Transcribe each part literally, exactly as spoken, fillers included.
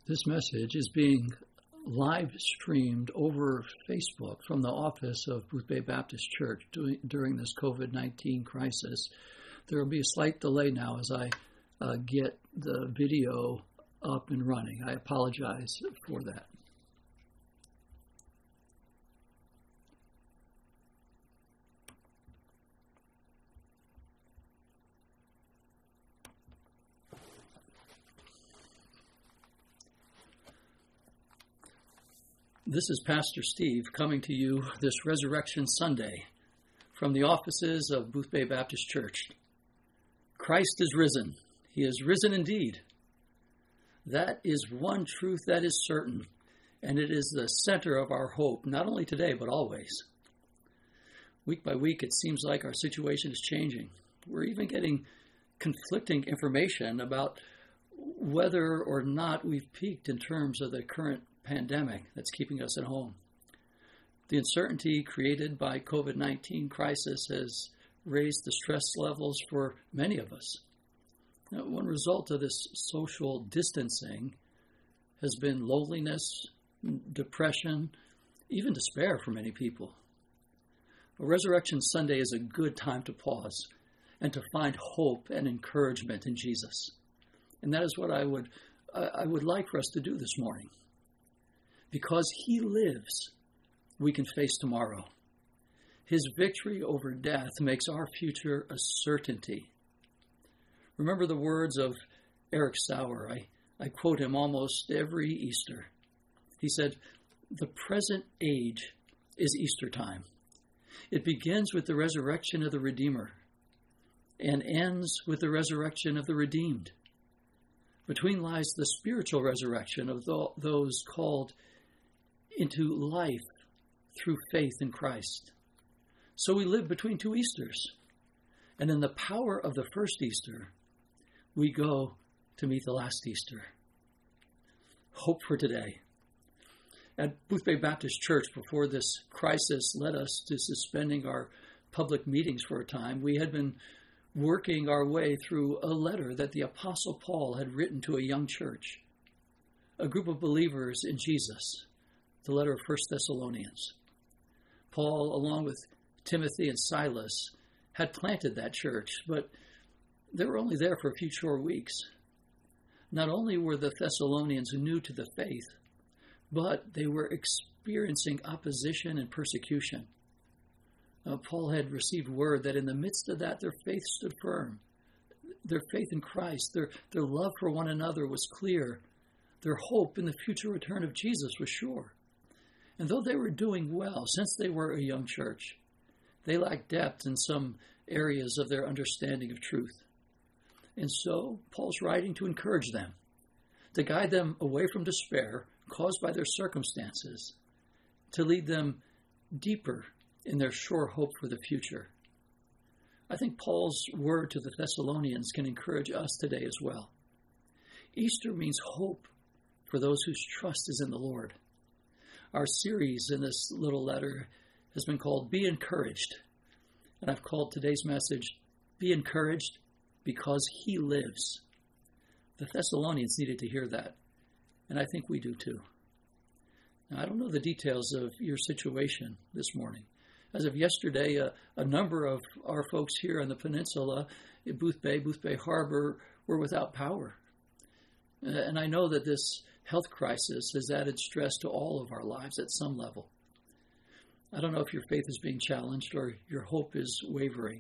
This message is being live streamed over Facebook from the office of Boothbay Baptist Church during this covid nineteen crisis. There will be a slight delay now as I uh, get the video up and running. I apologize for that. This is Pastor Steve coming to you this Resurrection Sunday from the offices of Boothbay Baptist Church. Christ is risen. He is risen indeed. That is one truth that is certain, and it is the center of our hope, not only today, but always. Week by week, it seems like our situation is changing. We're even getting conflicting information about whether or not we've peaked in terms of the current pandemic that's keeping us at home. The uncertainty created by covid nineteen crisis has raised the stress levels for many of us. Now, one result of this social distancing has been loneliness, depression, even despair for many people. Well, Resurrection Sunday is a good time to pause and to find hope and encouragement in Jesus. And that is what I would I would like for us to do this morning. Because he lives, we can face tomorrow. His victory over death makes our future a certainty. Remember the words of Eric Sauer. I, I quote him almost every Easter. He said, "The present age is Easter time. It begins with the resurrection of the Redeemer and ends with the resurrection of the redeemed. Between lies the spiritual resurrection of those called into life through faith in Christ. So we live between two Easters, and in the power of the first Easter, we go to meet the last Easter." Hope for today. At Boothbay Baptist Church, before this crisis led us to suspending our public meetings for a time, we had been working our way through a letter that the Apostle Paul had written to a young church, a group of believers in Jesus. The letter of First Thessalonians. Paul, along with Timothy and Silas, had planted that church, but they were only there for a few short weeks. Not only were the Thessalonians new to the faith, but they were experiencing opposition and persecution. Uh, Paul had received word that in the midst of that, their faith stood firm. Their faith in Christ, their, their love for one another was clear. Their hope in the future return of Jesus was sure. And though they were doing well, since they were a young church, they lacked depth in some areas of their understanding of truth. And so Paul's writing to encourage them, to guide them away from despair caused by their circumstances, to lead them deeper in their sure hope for the future. I think Paul's word to the Thessalonians can encourage us today as well. Easter means hope for those whose trust is in the Lord. Our series in this little letter has been called Be Encouraged. And I've called today's message, Be Encouraged because He lives. The Thessalonians needed to hear that. And I think we do too. Now, I don't know the details of your situation this morning. As of yesterday, a, a number of our folks here on the peninsula, in Boothbay, Boothbay Harbor, were without power. And I know that this health crisis has added stress to all of our lives at some level. I don't know if your faith is being challenged or your hope is wavering.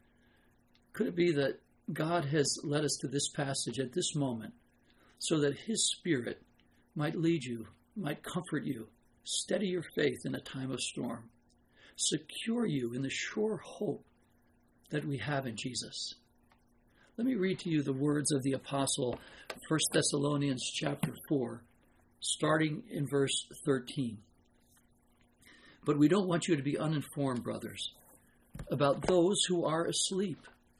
Could it be that God has led us to this passage at this moment so that His Spirit might lead you, might comfort you, steady your faith in a time of storm, secure you in the sure hope that we have in Jesus? Let me read to you the words of the apostle, First Thessalonians chapter four, starting in verse thirteen. "But we don't want you to be uninformed, brothers, about those who are asleep,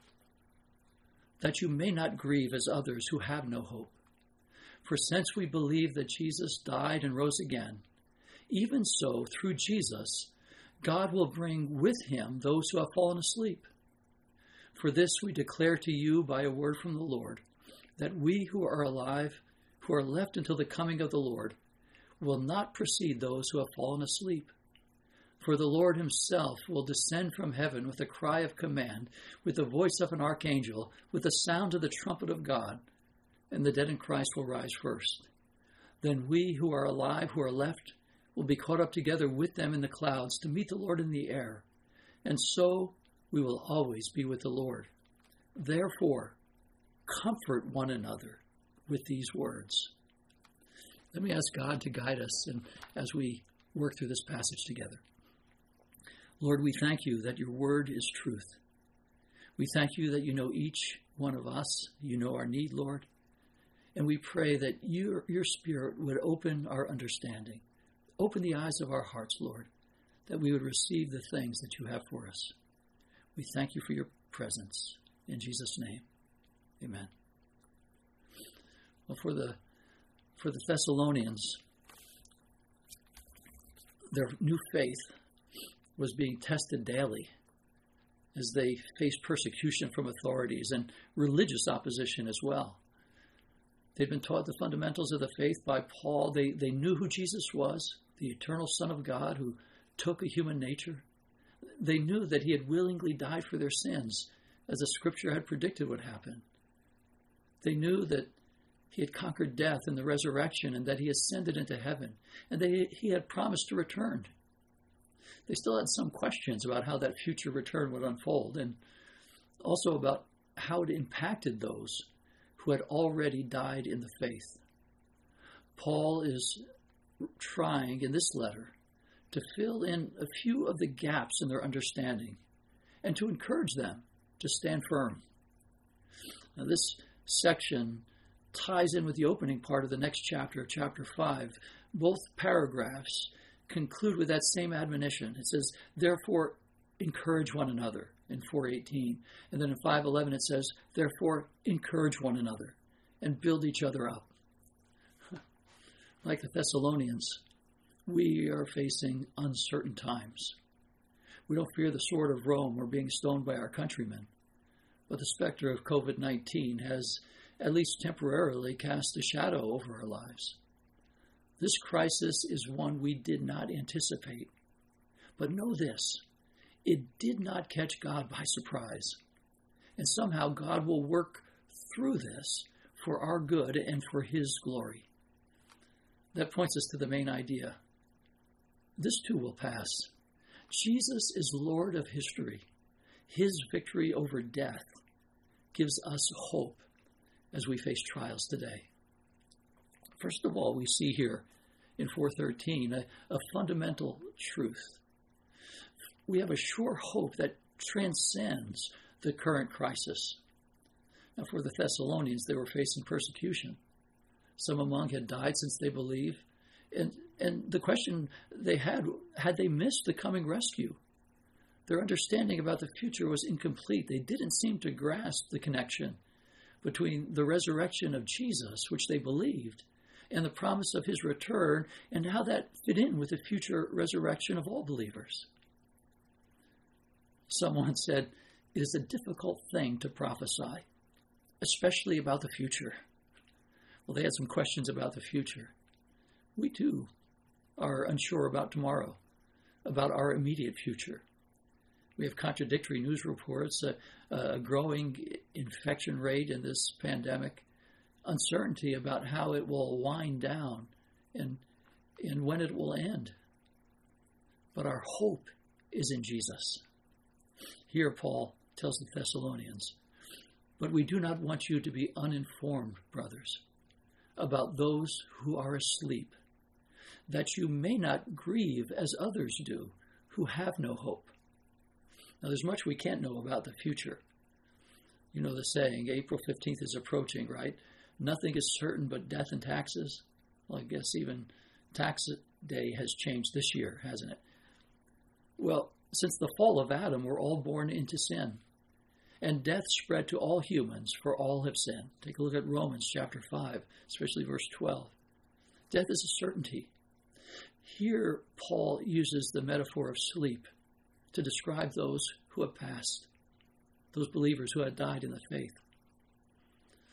that you may not grieve as others who have no hope. For since we believe that Jesus died and rose again, even so, through Jesus, God will bring with him those who have fallen asleep. For this we declare to you by a word from the Lord, that we who are alive, who are left until the coming of the Lord will not precede those who have fallen asleep. For the Lord himself will descend from heaven with a cry of command, with the voice of an archangel, with the sound of the trumpet of God, and the dead in Christ will rise first. Then we who are alive, who are left, will be caught up together with them in the clouds to meet the Lord in the air, and so we will always be with the Lord. Therefore, comfort one another with these words. Let me ask God to guide us and as we work through this passage together. Lord, we thank you that your word is truth. We thank you that you know each one of us. You know our need, Lord. And we pray that your, your Spirit would open our understanding, open the eyes of our hearts, Lord, that we would receive the things that you have for us. We thank you for your presence. In Jesus' name, amen. Well, for the for the Thessalonians, their new faith was being tested daily as they faced persecution from authorities and religious opposition as well. They'd been taught the fundamentals of the faith by Paul. They, they knew who Jesus was, the eternal Son of God who took a human nature. They knew that he had willingly died for their sins, as the scripture had predicted would happen. They knew that he had conquered death in the resurrection and that he ascended into heaven and that he had promised to return. They still had some questions about how that future return would unfold and also about how it impacted those who had already died in the faith. Paul is trying in this letter to fill in a few of the gaps in their understanding and to encourage them to stand firm. Now, this section ties in with the opening part of the next chapter, chapter five. Both paragraphs conclude with that same admonition. It says, therefore, encourage one another in four eighteen. And then in five eleven it says, therefore, encourage one another and build each other up. Like the Thessalonians, we are facing uncertain times. We don't fear the sword of Rome or being stoned by our countrymen, but the specter of covid nineteen has, at least temporarily, cast a shadow over our lives. This crisis is one we did not anticipate. But know this, it did not catch God by surprise. And somehow God will work through this for our good and for his glory. That points us to the main idea. This too will pass. Jesus is Lord of history. His victory over death gives us hope as we face trials today. First of all, we see here in four thirteen a, a fundamental truth. We have a sure hope that transcends the current crisis. Now, for the Thessalonians, they were facing persecution. Some among had died since they believed. And, and the question they had, had they missed the coming rescue? Their understanding about the future was incomplete. They didn't seem to grasp the connection between the resurrection of Jesus, which they believed, and the promise of his return, and how that fit in with the future resurrection of all believers. Someone said, it is a difficult thing to prophesy, especially about the future. Well, they had some questions about the future. We too are unsure about tomorrow, about our immediate future. We have contradictory news reports, a, a growing infection rate in this pandemic, uncertainty about how it will wind down and, and when it will end. But our hope is in Jesus. Here Paul tells the Thessalonians, but we do not want you to be uninformed, brothers, about those who are asleep, that you may not grieve as others do, who have no hope. Now, there's much we can't know about the future. You know the saying, April fifteenth is approaching, right? Nothing is certain but death and taxes. Well, I guess even tax day has changed this year, hasn't it? Well, since the fall of Adam, we're all born into sin. And death spread to all humans, for all have sinned. Take a look at Romans chapter five, especially verse twelve. Death is a certainty. Here, Paul uses the metaphor of sleep to describe those who have passed, those believers who had died in the faith.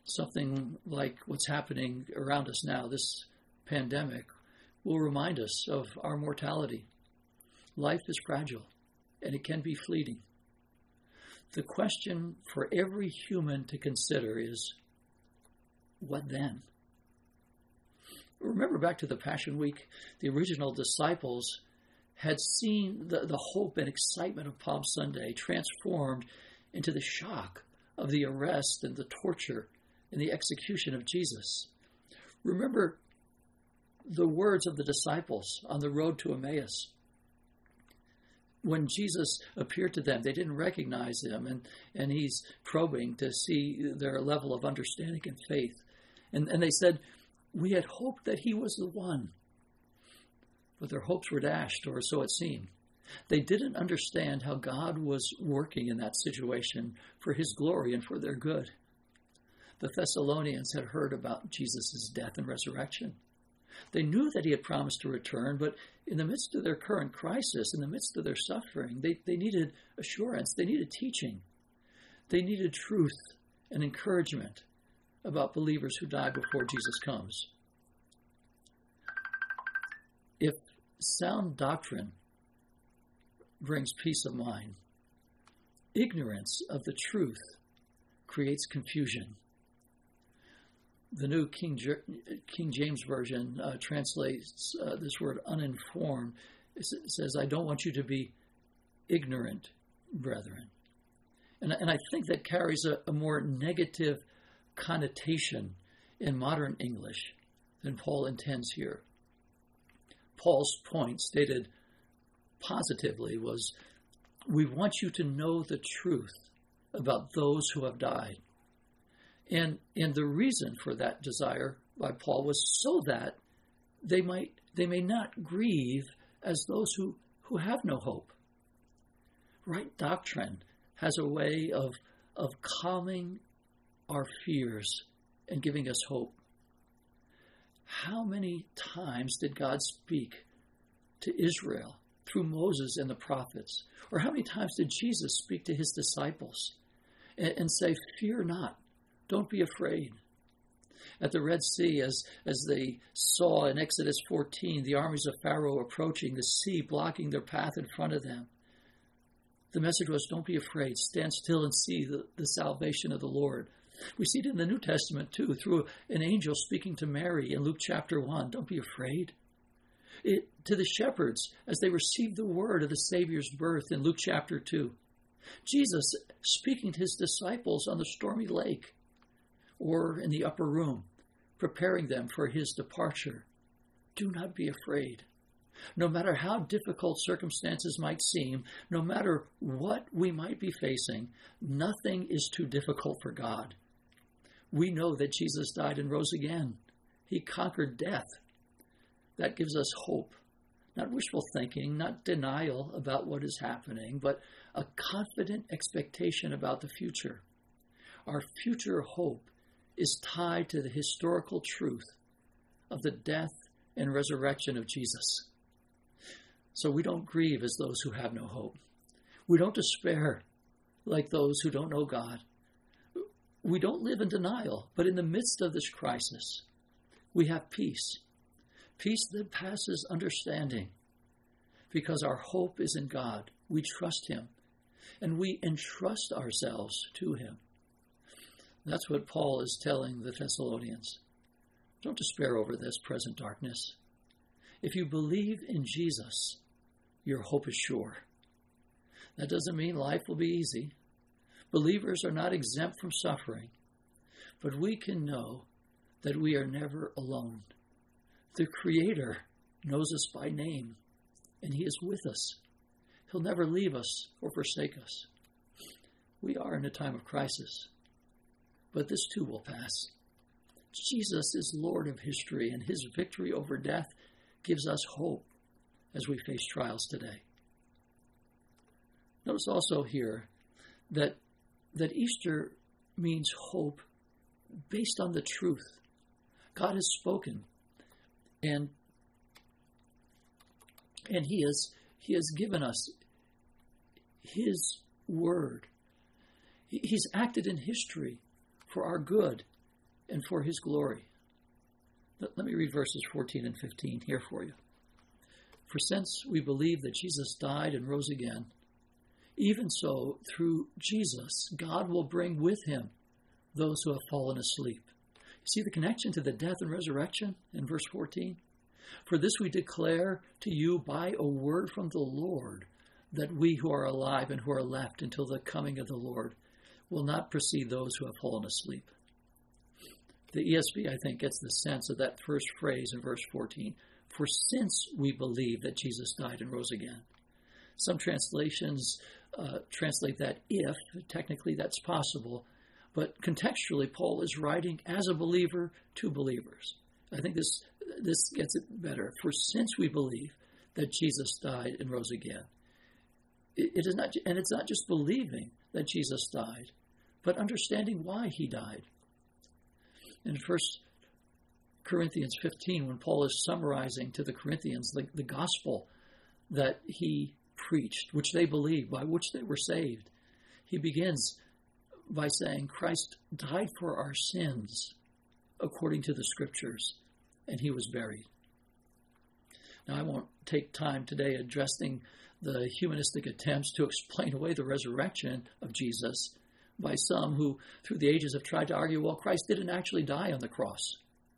Something like what's happening around us now, this pandemic, will remind us of our mortality. Life is fragile, and it can be fleeting. The question for every human to consider is, what then? Remember back to the Passion Week, the original disciples had seen the, the hope and excitement of Palm Sunday transformed into the shock of the arrest and the torture and the execution of Jesus. Remember the words of the disciples on the road to Emmaus. When Jesus appeared to them, they didn't recognize him, and, and he's probing to see their level of understanding and faith. And, and they said, we had hoped that he was the one. But their hopes were dashed, or so it seemed. They didn't understand how God was working in that situation for his glory and for their good. The Thessalonians had heard about Jesus' death and resurrection. They knew that he had promised to return, but in the midst of their current crisis, in the midst of their suffering, they, they needed assurance. They needed teaching. They needed truth and encouragement about believers who die before Jesus comes. If sound doctrine brings peace of mind, ignorance of the truth creates confusion. The New King, King James Version uh, translates uh, this word uninformed. It says, I don't want you to be ignorant, brethren. And, and I think that carries a, a more negative connotation in modern English than Paul intends here. Paul's point, stated positively, was, we want you to know the truth about those who have died. And and the reason for that desire by Paul was so that they might they may not grieve as those who, who have no hope. Right doctrine has a way of of calming our fears and giving us hope. How many times did God speak to Israel through Moses and the prophets? Or how many times did Jesus speak to his disciples and, and say, fear not? Don't be afraid. At the Red Sea, as, as they saw in Exodus fourteen, the armies of Pharaoh approaching, the sea blocking their path in front of them, the message was, don't be afraid. Stand still and see the, the salvation of the Lord. We see it in the New Testament, too, through an angel speaking to Mary in Luke chapter one. Don't be afraid. It, to the shepherds, as they received the word of the Savior's birth in Luke chapter two. Jesus speaking to his disciples on the stormy lake, or in the upper room, preparing them for his departure. Do not be afraid. No matter how difficult circumstances might seem, no matter what we might be facing, nothing is too difficult for God. We know that Jesus died and rose again. He conquered death. That gives us hope. Not wishful thinking, not denial about what is happening, but a confident expectation about the future. Our future hope is tied to the historical truth of the death and resurrection of Jesus. So we don't grieve as those who have no hope. We don't despair like those who don't know God. We don't live in denial, but in the midst of this crisis, we have peace. Peace that passes understanding, because our hope is in God. We trust him, and we entrust ourselves to him. That's what Paul is telling the Thessalonians. Don't despair over this present darkness. If you believe in Jesus, your hope is sure. That doesn't mean life will be easy. Believers are not exempt from suffering, but we can know that we are never alone. The Creator knows us by name, and he is with us. He'll never leave us or forsake us. We are in a time of crisis, but this too will pass. Jesus is Lord of history, and his victory over death gives us hope as we face trials today. Notice also here that, that Easter means hope based on the truth. God has spoken, and, and he has, he has given us his word. He's acted in history for our good and for his glory. Let, let me read verses fourteen and fifteen here for you. For since we believe that Jesus died and rose again, even so, through Jesus, God will bring with him those who have fallen asleep. You see the connection to the death and resurrection in verse fourteen? For this we declare to you by a word from the Lord, that we who are alive and who are left until the coming of the Lord will not precede those who have fallen asleep. The E S V, I think, gets the sense of that first phrase in verse fourteen. For since we believe that Jesus died and rose again. Some translations uh, translate that if. Technically, that's possible. But contextually, Paul is writing as a believer to believers. I think this this gets it better. For since we believe that Jesus died and rose again. It, it is not, and it's not just believing that Jesus died, but understanding why he died. In First Corinthians fifteen, when Paul is summarizing to the Corinthians the, the gospel that he preached, which they believed, by which they were saved, he begins by saying, Christ died for our sins according to the scriptures, and he was buried. Now, I won't take time today addressing the humanistic attempts to explain away the resurrection of Jesus by some who, through the ages, have tried to argue, well, Christ didn't actually die on the cross.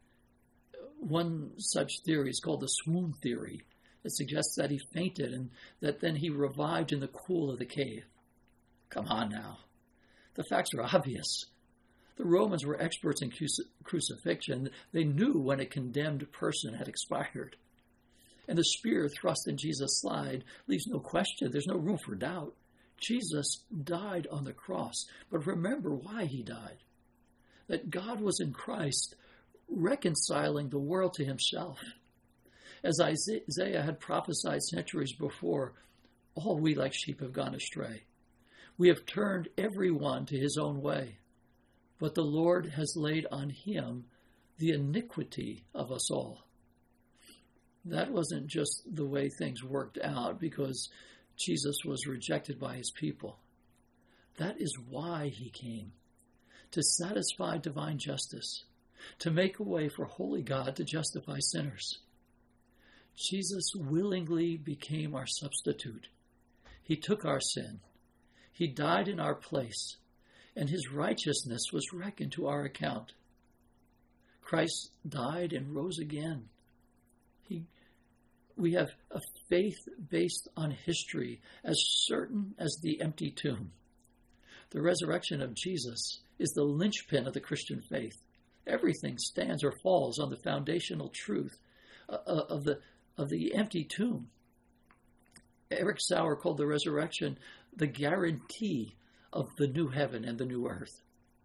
One such theory is called the swoon theory. It suggests that he fainted and that then he revived in the cool of the cave. Come on now. The facts are obvious. The Romans were experts in crucifixion. They knew when a condemned person had expired. And the spear thrust in Jesus' side leaves no question. There's no room for doubt. Jesus died on the cross. But remember why he died. That God was in Christ reconciling the world to himself. As Isaiah had prophesied centuries before, all we like sheep have gone astray. We have turned every one to his own way, but the Lord has laid on him the iniquity of us all. That wasn't just the way things worked out because Jesus was rejected by his people. That is why he came, to satisfy divine justice, to make a way for holy God to justify sinners. Jesus willingly became our substitute. He took our sin. He died in our place, and his righteousness was reckoned to our account. Christ died and rose again. He, we have a faith based on history as certain as the empty tomb. The resurrection of Jesus is the linchpin of the Christian faith. Everything stands or falls on the foundational truth of the of the empty tomb. Eric Sauer called the resurrection the guarantee of the new heaven and the new earth.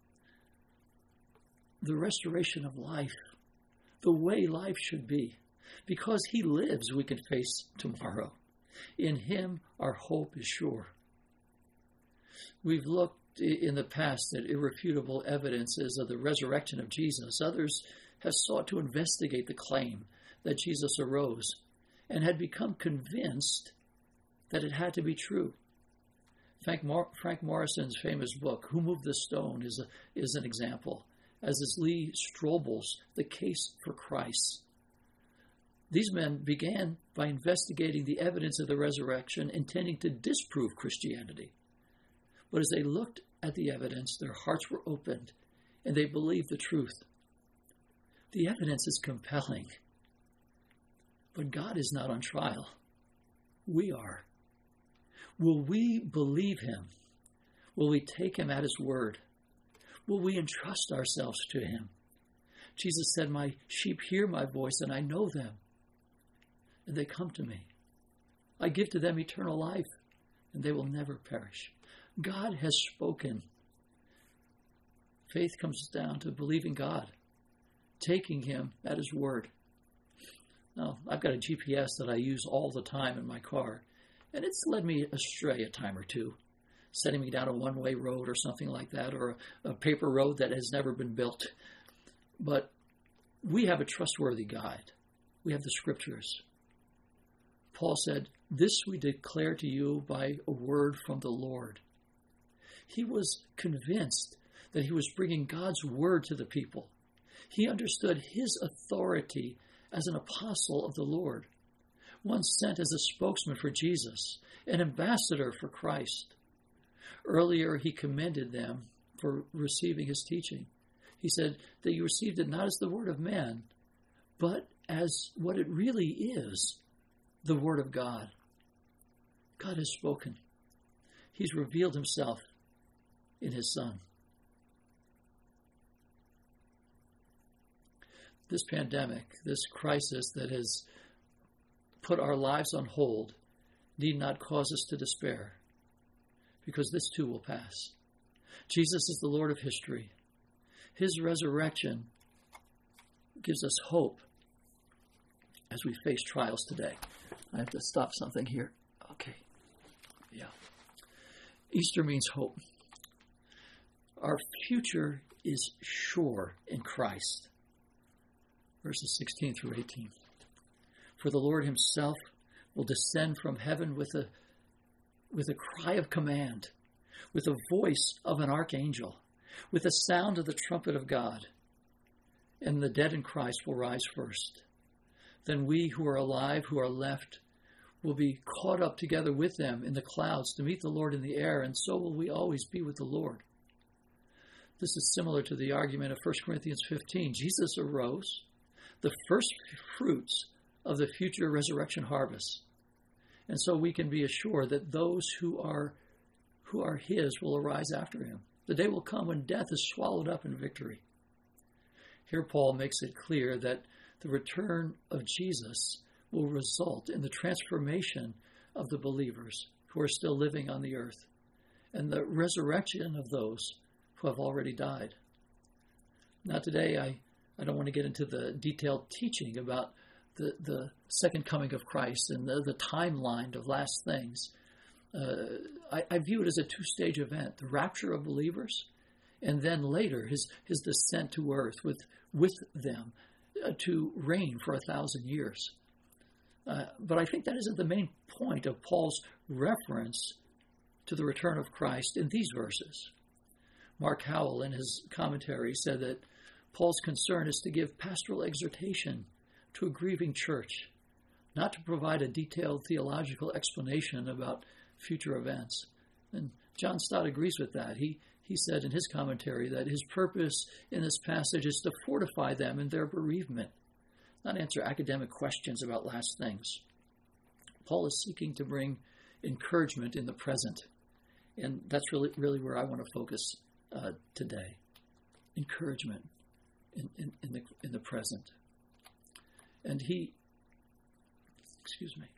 The restoration of life, the way life should be. Because he lives, we can face tomorrow. In him, our hope is sure. We've looked in the past at irrefutable evidences of the resurrection of Jesus. Others have sought to investigate the claim that Jesus arose and had become convinced that it had to be true. Frank, Mor- Frank Morrison's famous book, Who Moved the Stone, is, a, is an example, as is Lee Strobel's The Case for Christ. These men began by investigating the evidence of the resurrection, intending to disprove Christianity. But as they looked at the evidence, their hearts were opened, and they believed the truth. The evidence is compelling, but God is not on trial. We are. Will we believe him? Will we take him at his word? Will we entrust ourselves to him? Jesus said, my sheep hear my voice, and I know them, and they come to me. I give to them eternal life, and they will never perish. God has spoken. Faith comes down to believing God, taking him at his word. Now, I've got a G P S that I use all the time in my car, and it's led me astray a time or two, setting me down a one-way road or something like that, or a, a paper road that has never been built. But we have a trustworthy guide. We have the scriptures. Paul said, this we declare to you by a word from the Lord. He was convinced that he was bringing God's word to the people. He understood his authority as an apostle of the Lord, one sent as a spokesman for Jesus, an ambassador for Christ. Earlier, he commended them for receiving his teaching. He said that you received it not as the word of man, but as what it really is, the word of God. God has spoken. He's revealed himself in his Son. This pandemic, this crisis that has put our lives on hold, need not cause us to despair, because this too will pass. Jesus is the Lord of history. His resurrection gives us hope as we face trials today. I have to stop something here. Okay. Yeah. Easter means hope. Our future is sure in Christ. Verses sixteen through eighteen. For the Lord himself will descend from heaven with a, with a cry of command, with the voice of an archangel, with the sound of the trumpet of God. And the dead in Christ will rise first. Then we who are alive, who are left, will be caught up together with them in the clouds to meet the Lord in the air, and so will we always be with the Lord. This is similar to the argument of First Corinthians fifteen. Jesus arose, the first fruits of the future resurrection harvest. And so we can be assured that those who are who are his will arise after him. The day will come when death is swallowed up in victory. Here Paul makes it clear that the return of Jesus will result in the transformation of the believers who are still living on the earth and the resurrection of those who have already died. Now today, I, I don't want to get into the detailed teaching about the, the second coming of Christ and the, the timeline of last things. Uh, I, I view it as a two-stage event, the rapture of believers, and then later his, his descent to earth with, with them uh, to reign for a thousand years. Uh, but I think that isn't the main point of Paul's reference to the return of Christ in these verses. Mark Howell, in his commentary, said that Paul's concern is to give pastoral exhortation to a grieving church, not to provide a detailed theological explanation about future events. And John Stott agrees with that. He he said in his commentary that his purpose in this passage is to fortify them in their bereavement, not answer academic questions about last things. Paul is seeking to bring encouragement in the present, and that's really really where I want to focus uh, today. Encouragement in, in, in the in the present. And he, excuse me.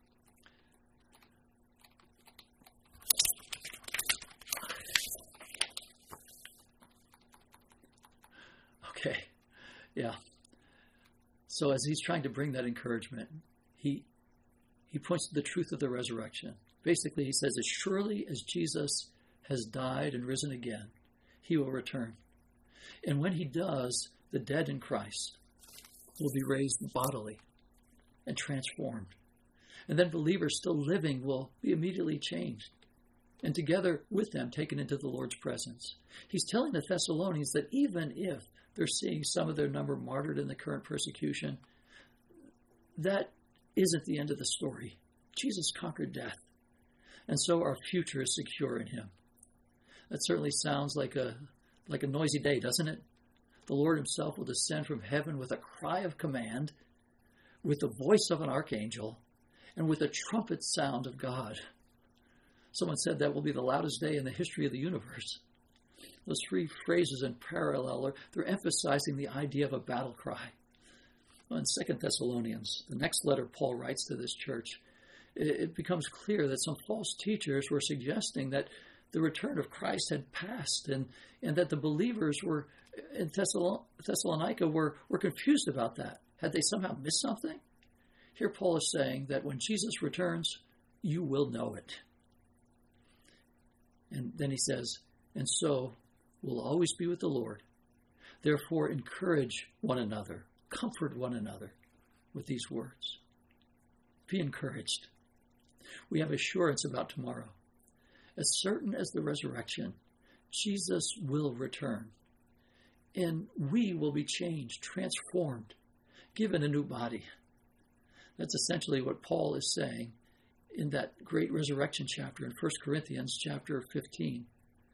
Okay, yeah. So as he's trying to bring that encouragement, he he points to the truth of the resurrection. Basically, he says, as surely as Jesus has died and risen again, he will return. And when he does, the dead in Christ will be raised bodily and transformed. And then believers still living will be immediately changed and together with them taken into the Lord's presence. He's telling the Thessalonians that even if they're seeing some of their number martyred in the current persecution, that isn't the end of the story. Jesus conquered death, and so our future is secure in him. That certainly sounds like a like a noisy day, doesn't it? The Lord himself will descend from heaven with a cry of command, with the voice of an archangel, and with a trumpet sound of God. Someone said that will be the loudest day in the history of the universe. Those three phrases in parallel, are, they're emphasizing the idea of a battle cry. Well, in Second Thessalonians, the next letter Paul writes to this church, it, it becomes clear that some false teachers were suggesting that the return of Christ had passed and, and that the believers were in Thessalon- Thessalonica were, were confused about that. Had they somehow missed something? Here Paul is saying that when Jesus returns, you will know it. And then he says, and so we'll always be with the Lord. Therefore, encourage one another, comfort one another with these words. Be encouraged. We have assurance about tomorrow. As certain as the resurrection, Jesus will return. and we will be changed, transformed, given a new body. That's essentially what Paul is saying in that great resurrection chapter in First Corinthians chapter fifteen.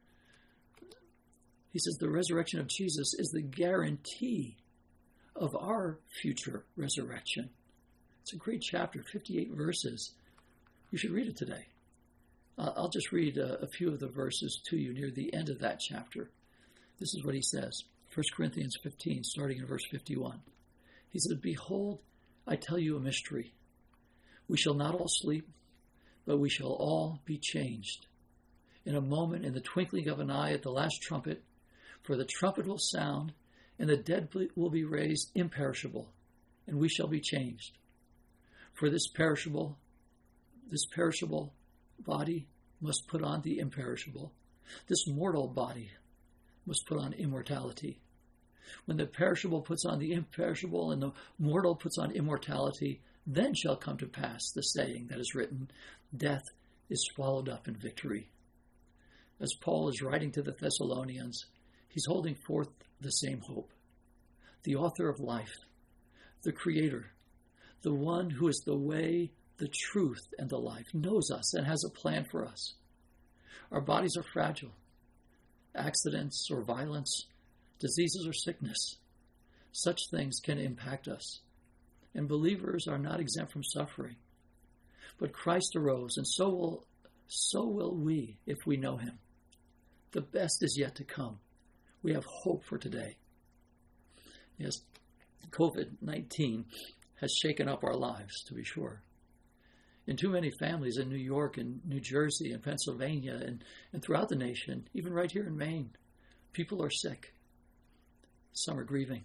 He says the resurrection of Jesus is the guarantee of our future resurrection. It's a great chapter, fifty-eight verses. You should read it today. Uh, I'll just read a, a few of the verses to you near the end of that chapter. This is what he says, First Corinthians fifteen, starting in verse fifty-one. He says, "Behold, I tell you a mystery. We shall not all sleep, but we shall all be changed. In a moment, in the twinkling of an eye, at the last trumpet, for the trumpet will sound, and the dead will be raised imperishable, and we shall be changed. For this perishable, this perishable body must put on the imperishable. This mortal body must put on immortality. When the perishable puts on the imperishable and the mortal puts on immortality, then shall come to pass the saying that is written, death is swallowed up in victory." As Paul is writing to the Thessalonians, he's holding forth the same hope. The author of life, the creator, the one who is the way, the truth, and the life, knows us and has a plan for us. Our bodies are fragile. Accidents or violence, diseases or sickness, such things can impact us. And believers are not exempt from suffering. But Christ arose, and so will, so will we if we know him. The best is yet to come. We have hope for today. Yes, covid nineteen has shaken up our lives, to be sure. In too many families in New York and New Jersey and Pennsylvania and, and throughout the nation, even right here in Maine, people are sick. Some are grieving.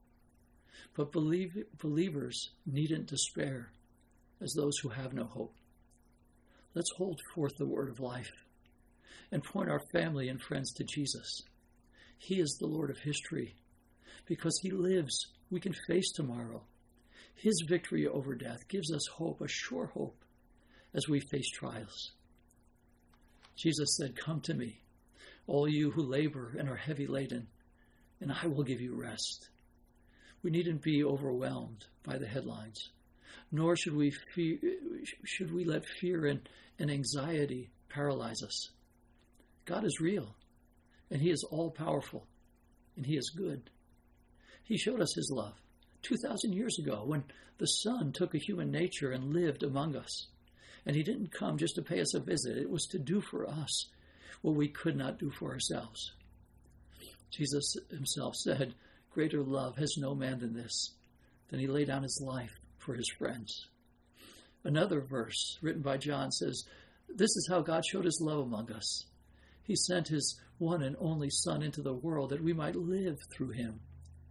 But believe, believers needn't despair as those who have no hope. Let's hold forth the word of life and point our family and friends to Jesus. He is the Lord of history. Because he lives, we can face tomorrow. His victory over death gives us hope, a sure hope, as we face trials. Jesus said, "Come to me, all you who labor and are heavy laden, and I will give you rest." We needn't be overwhelmed by the headlines, nor should we fear, should we let fear and, and anxiety paralyze us. God is real, and he is all-powerful, and he is good. He showed us his love two thousand years ago when the Son took a human nature and lived among us. And he didn't come just to pay us a visit. It was to do for us what we could not do for ourselves. Jesus himself said, "Greater love has no man than this, than he lay down his life for his friends." Another verse written by John says, "This is how God showed his love among us. He sent his one and only Son into the world that we might live through him."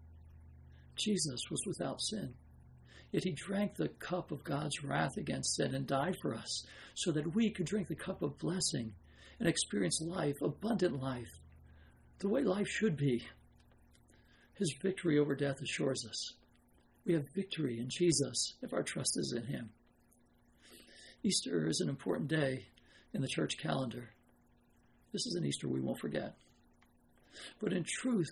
Jesus was without sin, yet he drank the cup of God's wrath against sin and died for us so that we could drink the cup of blessing and experience life, abundant life, the way life should be. His victory over death assures us we have victory in Jesus if our trust is in him. Easter is an important day in the church calendar. This is an Easter we won't forget. But in truth,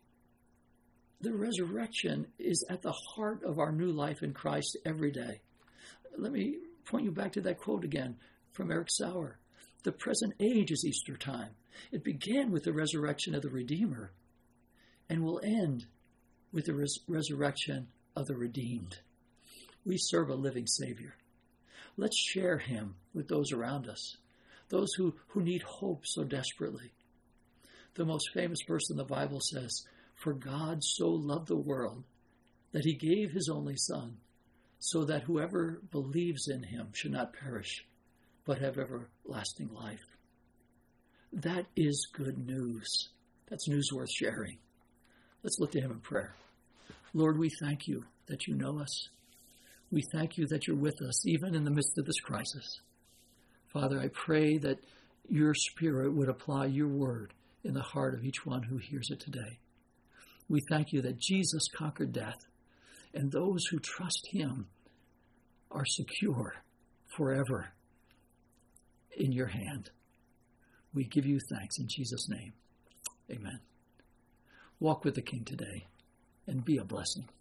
the resurrection is at the heart of our new life in Christ every day. Let me point you back to that quote again from Eric Sauer. The present age is Easter time. It began with the resurrection of the Redeemer and will end with the res- resurrection of the redeemed. We serve a living Savior. Let's share him with those around us, those who, who need hope so desperately. The most famous verse in the Bible says, "For God so loved the world that he gave his only Son, so that whoever believes in him should not perish, but have everlasting life." That is good news. That's news worth sharing. Let's look to him in prayer. Lord, we thank you that you know us. We thank you that you're with us, even in the midst of this crisis. Father, I pray that your Spirit would apply your word in the heart of each one who hears it today. We thank you that Jesus conquered death, and those who trust him are secure forever in your hand. We give you thanks in Jesus' name. Amen. Walk with the King today and be a blessing.